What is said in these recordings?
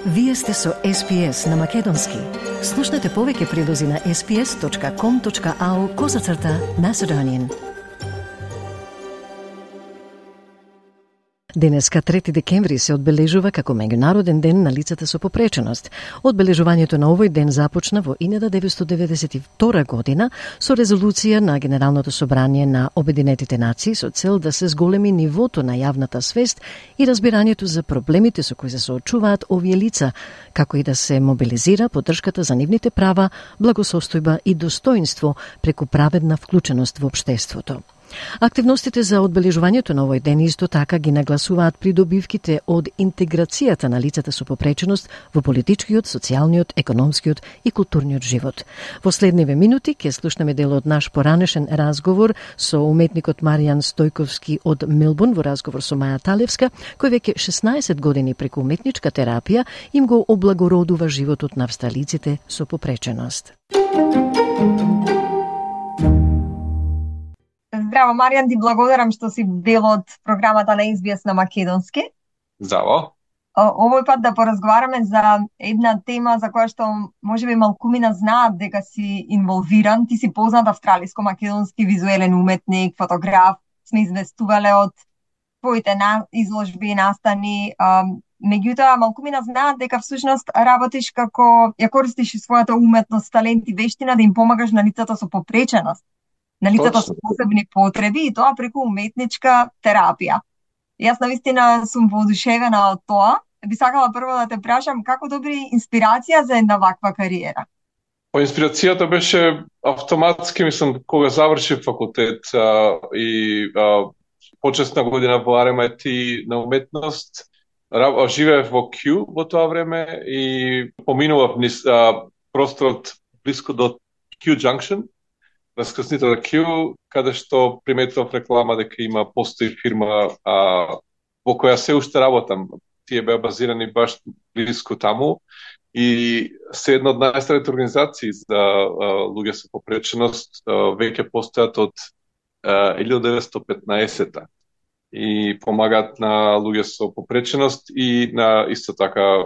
Вие сте со SPS на Македонски. Слушнете повеќе прилози на sps.com.au/Macedonian. Денеска 3 декември се одбележува како меѓународен ден на лицата со попреченост. Одбележувањето на овој ден започна во 1992 година со резолуција на Генералното собрание на Обединетите нации со цел да се зголеми нивото на јавната свест и разбирањето за проблемите со кои се соочуваат овие лица, како и да се мобилизира поддршката за нивните права, благосостојба и достоинство преку праведна вклученост во општеството. Активностите за одбележувањето на овој ден исто така ги нагласуваат придобивките од интеграцијата на лицата со попреченост во политичкиот, социјалниот, економскиот и културниот живот. Во следниве минути ќе слушнеме дел од наш поранешен разговор со уметникот Маријан Стојковски од Мелбурн во разговор со Маја Талевска, кој веќе 16 години преку уметничка терапија им го облагородува животот на австралиците со попреченост. Здраво, Маријан, ти благодарам што си дел од програмата на SBS на Македонски. Здраво. Овој пат да поразговараме за една тема за која што можеби малкумина знаат дека си инволвиран. Ти си познат австралиско-македонски визуелен уметник, фотограф, сме известувале од твоите изложби и настани. Меѓутоа, малкумина знаат дека всушност работиш како ја користиш својата уметност, талент и вештина да им помагаш на лицата со попреченост, на лицата со посебни потреби, и тоа преку уметничка терапија. Јас навистина сум воодушевена од тоа. Би сакала прво да те прашам како добри инспирација за една ваква кариера. Инспирацијата беше автоматски, мислам, кога завршив факултет и почесна година во RMIT на уметност. Живеев во Q во тоа време и поминував низ просторот блиско до Q Junction, раскрснител Q, каде што приметував реклама дека постои фирма во која се уште работам. Тие беа базирани баш близко таму и се една од најстарите организации за луѓе со попреченост, веќе постојат од 1915-та и помагаат на луѓе со попреченост и на исто така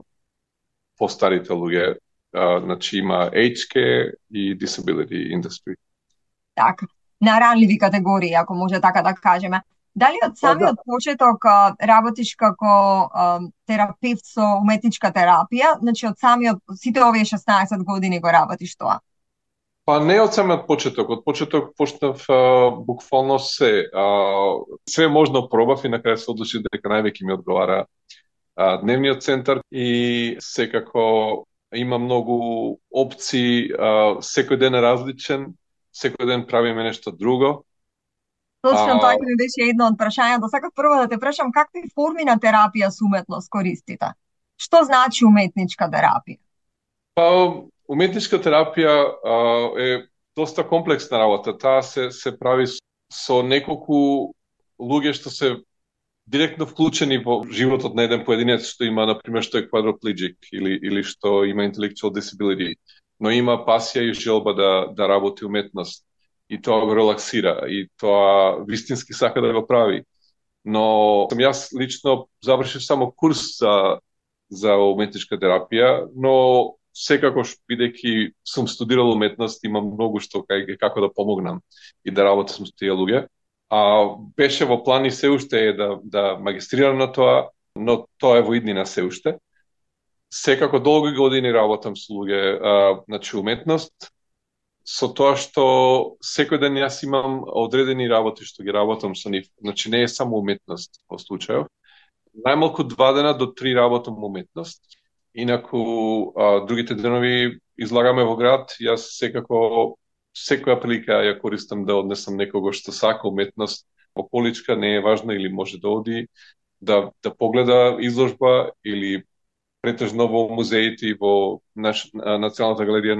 постарите луѓе. Значи има HK и Disability Industry. Така, на ранливи категории, ако може така да кажеме. Дали од самиот почеток работиш како терапевт со уметничка терапија? Значи од самиот, сите овие 16 години го работиш тоа? Па не од самиот почеток. Од почеток почнав буквално се. Све можно пробав и на крај се одлучив дека највеќе ми одговара дневниот центар и секако има многу опции, секој ден е различен, секој ден правиме нешто друго. Точно тоа ми беше едно од прашањата. Сакав прво да те прашам какви форми на терапија со уметност користите? Што значи уметничка терапија? Па, уметничка терапија е доста комплексна работа. Таа се прави со неколку луѓе што се директно вклучени во животот на еден поединец што има, например, што е quadriplegic или што има intellectual disability, но има пасија и желба да работи уметност и тоа го релаксира и тоа вистински сака да го прави. Но јас лично завршив само курс за уметничка терапија, но секакош бидејќи сум студирал уметност, имам многу што како да помогнам и да работам со тие луѓе. Беше во план и се уште е да магистрирам на тоа, но тоа е во иднина се уште. Секако долги години работам со луѓе, значи уметност, со тоа што секој ден јас имам одредени работи што ги работам со нив. Значи не е само уметност во случајов. Најмалку 2 дена до 3 работам уметност. Инаку другите денови излагаме во град, јас секако секоја прилика ја користам да однесам некого што сака уметност, околичка, не е важно или може да оди, да погледа изложба или претежно во музеите и во Националната галерија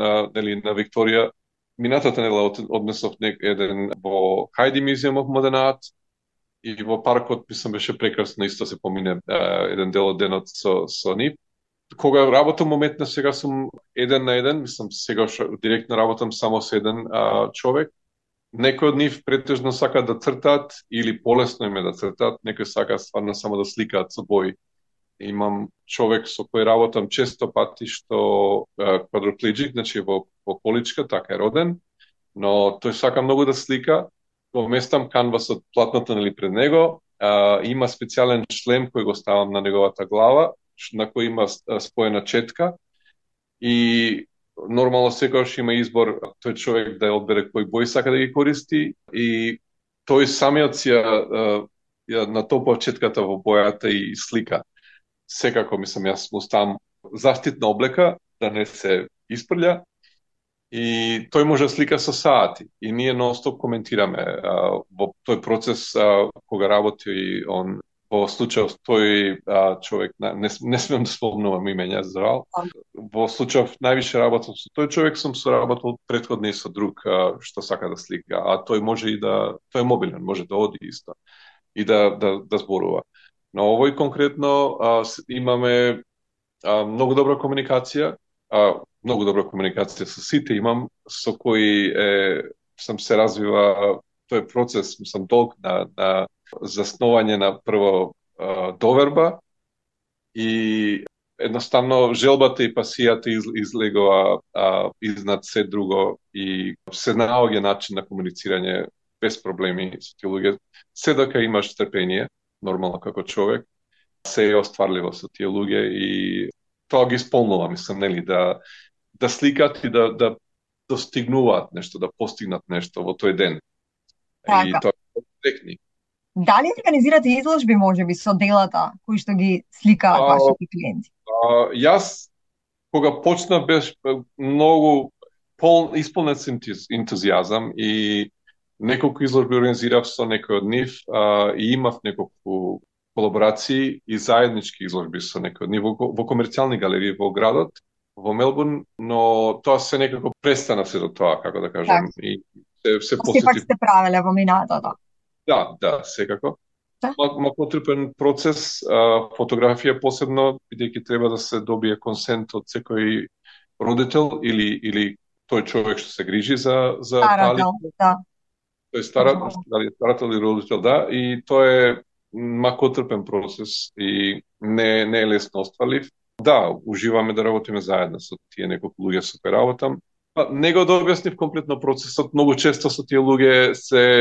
на Викторија. Минатата недела однесов еден во Хайди Museum of Modern Art и во паркот, мислам, беше прекрасно исто се помине еден дел од денот со нив. Кога работам уметност, сега сум еден на еден, мислам, сега директно работам само со еден човек. Некој од нив претежно сака да цртаат или полесно им е да цртаат, некој сака стварно само да сликаат со бои. Имам човек со кој работам често пати што квадропледжик, значи во количка, така е роден, но тој сака многу да слика, го местам канвасот платното пред него, има специјален шлем кој го ставам на неговата глава, на кој има споена четка и нормално секогаш има избор тој човек да одбере кој бој сака да ги користи и тој самиот ја натопува четката во бојата и слика. Секако, мислам, јас му ставам заштитна облека да не се испрља и тој може да слика со сати и ние нон-стоп коментираме во тој процес кога работи он во случајот тој човек, не смеам да спомнувам имења за жал. Во случајов највише работам со тој човек, сум соработил претходно и со друг што сака да слика, а тој може и да, тој е мобилен, може да оди исто и да зборува. Но овој конкретно имаме многу добра комуникација, со сите имам, со кои сам се развива тој процес, сам долг на заснување на прво доверба и едноставно желбата и пасијата излегува изнад се друго и се наоѓа начин на комуницирање без проблеми со тие луѓе. Се дека имаш трпение, нормално како човек, се е остварливо со тие луѓе и тоа ги исполнува, мислам, нели, да сликат и да достигнуваат нешто, да постигнат нешто во тој ден. Така. И тоа е техник. Дали организирате изложби, можеби, со делата кои што ги сликаат вашите клиенти? Јас, кога почна, беше многу исполнет со ентузијазам и неколку изложби организирав со некој од нив и имав неколку колаборации и заеднички изложби со некој од нив во комерцијални галерии во градот, во Мелбурн, но тоа се некако престана се до тоа, како да кажам. Так. И се Сепак сте правеле во минатото. Да, секако. Да. Макотрпен процес, фотографија посебно, бидејќи треба да се добие консент од секој родител или тој човек што се грижи за Старател, да. Тој старател или родител, да, и тоа е макотрпен процес и не е лесно остварлив. Да, уживаме да работиме заедно со тие неколку луѓе со кои работам. Не го да објаснив комплетно процесот, многу често со тие луѓе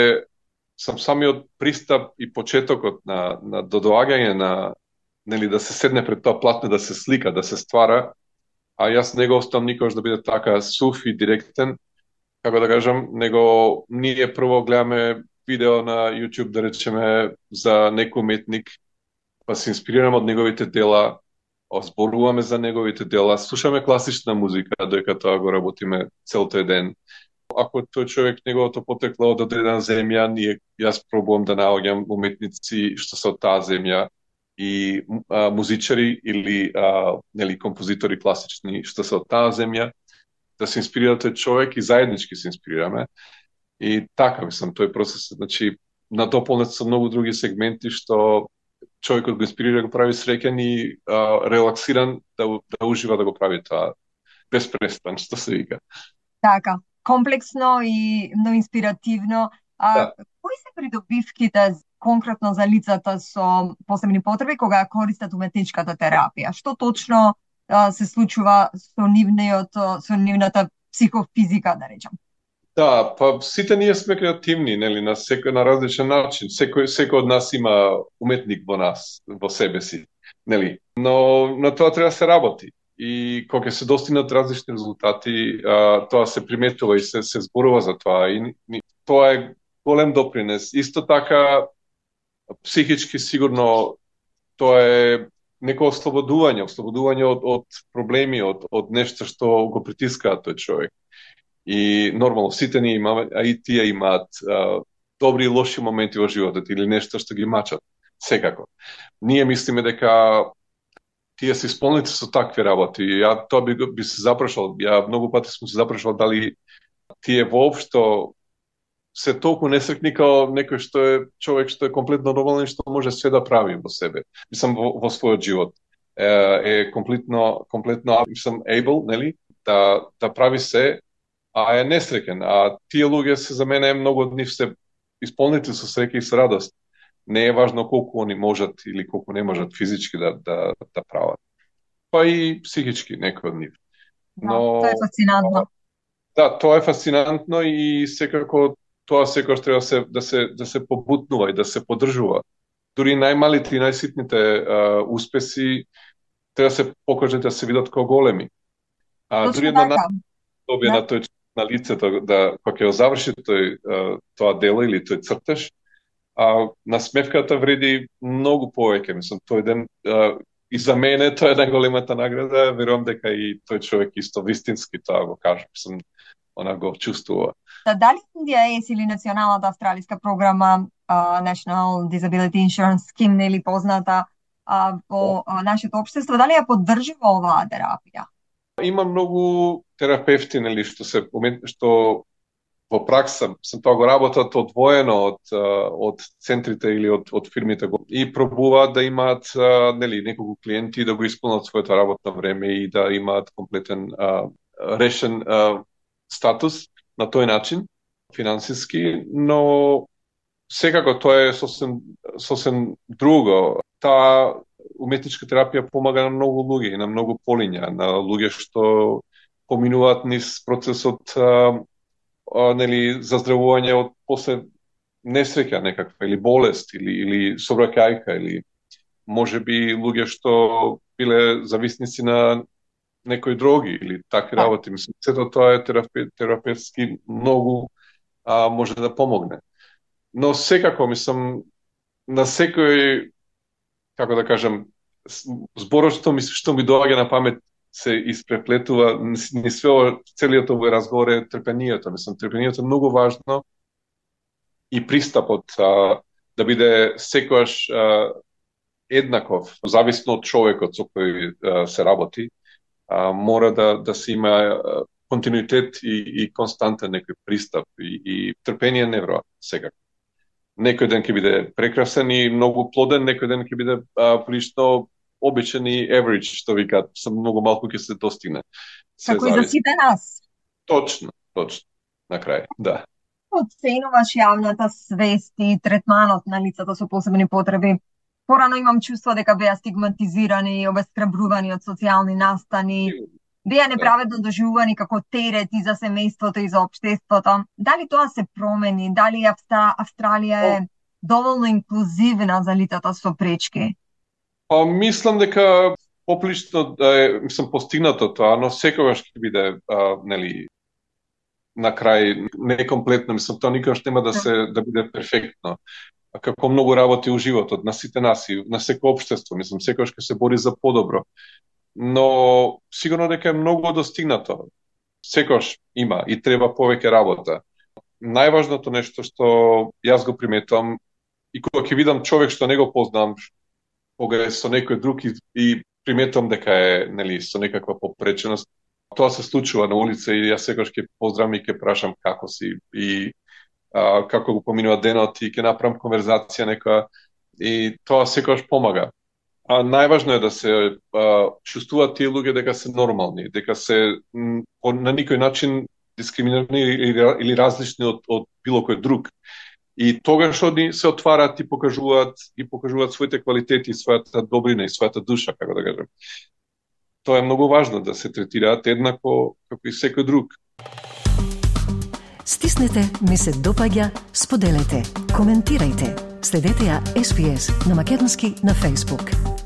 сам самиот пристап и почетокот на додоаѓање на нели да се седне пред тоа платно, да се слика, да се ствара, а јас не го оставам никогаш да биде така сув и директен, како да кажам, него ние прво гледаме видео на YouTube, да речеме, за некој уметник, па се инспирираме од неговите дела, зборуваме за неговите дела, слушаме класична музика, доека тоа го работиме цел тој ден. Ако тој човек неговото потекло од одредена земја, јас пробувам да наоѓам уметници што се од таа земја и музичари или нели композитори класични што се од таа земја, да се инспирира тој човек и заеднички се инспирираме. И така, мислам, тој процес, значи, надополнет со многу други сегменти што човекот го инспирира, го прави среќен и релаксиран да ужива да го прави тоа безпрестан, што се вика. Така, комплексно и многу инспиративно. Да. Кои се придобивките конкретно за лицата со посебни потреби кога користат уметничката терапија? Што точно се случува со нивната психофизика, да речам? Да, па сите ние сме креативни, нели, на различен начин. Секој од нас има уметник во нас, во себе си, нели. Но на тоа треба да се работи. И кога се достигнат различни резултати, тоа се приметува и се зборува за тоа. И тоа е голем допринес. Исто така, психички сигурно, тоа е неко ослободување од проблеми, од нешто што го притискаат тој човек. И нормално, сите ние имаме, а и тие имаат добри и лоши моменти во животот или нешто што ги мачат. Секако. Ние мислиме дека тие се исполните со такви работи. Ја тоа би се запрашал. Ја многу пати сум се запрашал дали тие воопшто се толку несрекни као некој што е човек што е комплетно нормален и што може све да прави во себе. Мислам во својот живот. Е комплетно мислам able, нели, да прави се, а е несреќен. А тие луѓе се за мене многу од нив се исполнети со среќа и со радост. Не е важно колку они можат или колку не можат физички да прават. Па и психички некои од нив. Да, тоа е фасцинантно. Да, тоа е фасцинантно и секако тоа секогаш треба да се побутнува и да се поддржува. Дури најмалите и најситните успеси треба да се покажат да се видат како големи. Дури една добија на тој на лицето да кога ќе заврши тоа дело или тој цртеж, насмевката вреди многу повеќе. Мислам, тој ден и за мене тоа е најголемата награда, верувам дека и тој човек исто вистински тоа го кажа. Мислам, она го чувствува. Дали NDIS или националната австралиска програма National Disability Insurance Scheme, нели позната во нашето општество, дали ја поддржува оваа терапија? Има многу терапевти, нели, што во пракса, тоа го работат одвоено од центрите или од фирмите и пробуваат да имаат нели неколку клиенти да го исполнат своето работно време и да имаат комплетен решен статус на тој начин финансиски, но секако тоа е сосем друго. Таа уметничка терапија помага на многу луѓе и на многу полиња, на луѓе што поминуваат низ процесот нели заздравување од после несреќа некаква или болест или собраќајка или можеби луѓе што биле зависници на некои дроги или такви работи. Мислам, сето тоа е терапевтски многу може да помогне. Но секако, мислам, на секој, како да кажам, зборот што ми доаѓа на памет се испреплетува ни целиот овој разговор е трпението. Мислам, трпението е многу важно и пристапот да биде секојаш еднаков, зависно од човекот со кој се работи, мора да се има континуитет и константен некој пристап и трпение невроа секако. Некој ден ќе биде прекрасен и многу плоден, некој ден ќе биде прилично обичен и average, што викаат, многу малку ќе се достигне. Како и за сите нас. Точно, на крај, да. Оценуваш јавната свест и третманот на лицата со посебни потреби. Порано имам чувство дека беа стигматизирани и обесхрабрувани од социјални настани, беа неправедно доживувани како терет и за семејството и за општеството. Дали тоа се промени? Дали Австралија е доволно инклузивна за лицата со пречки? Мислам дека поприлично мислам постигнато тоа, но секогаш ќе биде нели на крај некомплетно. Мислам, тоа никогаш нема да биде перфектно. Како многу работи у животот на сите нас и на секој општество, мислам, секогаш ќе се бори за подобро. Но сигурно дека е многу достигнато. Секогаш има и треба повеќе работа. Најважното нешто што јас го приметувам и кога ќе видам човек што не го познам, кога е со некој друг и приметувам дека е нели со некаква попреченост, тоа се случува на улица и јас секогаш ќе поздравам и ќе прашам како си и како го поминува денот и ќе направам конверзација нека и тоа секогаш помага. Најважно е да се чувствуваат тие луѓе дека се нормални, дека се на никој начин дискриминирани или различни од било кој друг. И тогаш они се отварат и покажуваат своите квалитети, својата добрина и својата душа, како да кажем. Тоа е многу важно да се третираат еднакво како и секој друг. Стиснете, ми се допаѓа, споделете, коментирајте. Следете ја SPS на македонски на Facebook.